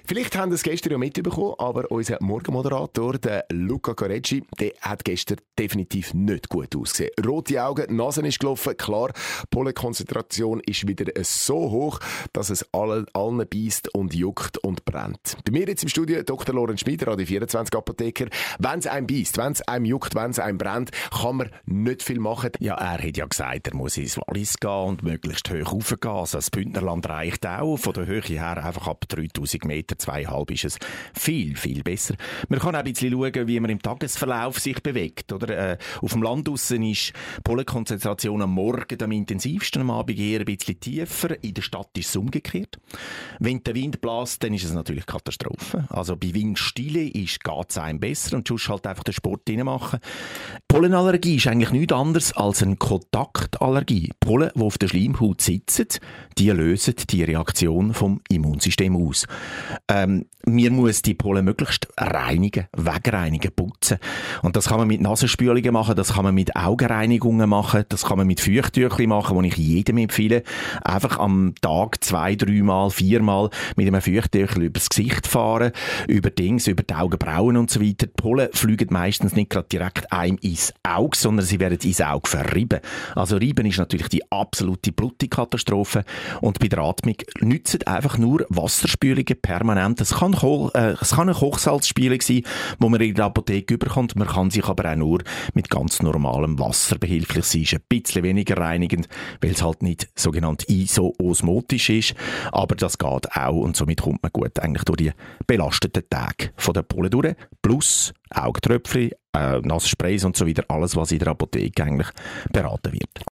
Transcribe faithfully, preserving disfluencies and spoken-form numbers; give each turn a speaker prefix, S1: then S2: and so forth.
S1: Vielleicht haben Sie es gestern ja mitbekommen, aber unser Morgenmoderator, der Luca Carecci, der hat gestern definitiv nicht gut ausgesehen. Rote Augen, die Nase ist gelaufen, klar, die Pollenkonzentration ist wieder so hoch, dass es allen, allen beisst und juckt und brennt. Bei mir jetzt im Studio Doktor Lorenz Schmieder, Radio vierundzwanzig Apotheker. Wenn es einem beisst, wenn es einem juckt, wenn es einem brennt, kann man nicht viel machen.
S2: Ja, er hat ja gesagt, er muss ins Wallis gehen und möglichst hoch raufgehen. Also das Bündnerland reicht auch. Von der Höhe her einfach ab dreitausend Meter, zweieinhalb ist es viel, viel besser. Man kann auch ein bisschen schauen, wie man im Tagesverlauf sich bewegt. Oder, äh, auf dem Land draussen ist die Pollenkonzentration am Morgen am intensivsten, am Abend eher ein bisschen tiefer. In der Stadt ist es umgekehrt. Wenn der Wind bläst, dann ist es natürlich Katastrophe. Also bei Windstille geht es einem besser und sonst halt einfach den Sport machen. Pollenallergie ist eigentlich nichts anderes als eine Kontaktallergie. Pollen, die auf der Schleimhaut sitzen, die lösen die Reaktion vom Immunsystem aus. Ähm, man muss die Pollen möglichst reinigen, wegreinigen, putzen. Und das kann man mit Nasenspülungen machen, das kann man mit Augenreinigungen machen, das kann man mit Feuchttüchern machen, die ich jedem empfehle. Einfach am Tag zwei, dreimal, viermal mit einem Feuchttüchel übers Gesicht fahren, über Dings, über die Augenbrauen und so weiter. Die Pollen fliegen meistens nicht gerade direkt einem ins Auge, sondern sie werden ins Auge verrieben. Also Reiben ist natürlich die absolute Blutkatastrophe. Und bei der Atmung nützen einfach nur Wasserspülungen permanent. Es kann, Kohl, äh, es kann eine Kochsalzspülung sein, die man in der Apotheke überkommt. Man kann sich aber auch nur mit ganz normalem Wasser behilflich sein. Ist ein bisschen weniger reinigend, weil es halt nicht sogenannt isoosmotisch ist. Aber das geht auch und somit kommt man gut eigentlich durch die belasteten Tage von der Pollen durch. Plus Augentröpfchen, äh, Nasensprays und so weiter. Alles, was in der Apotheke eigentlich beraten wird.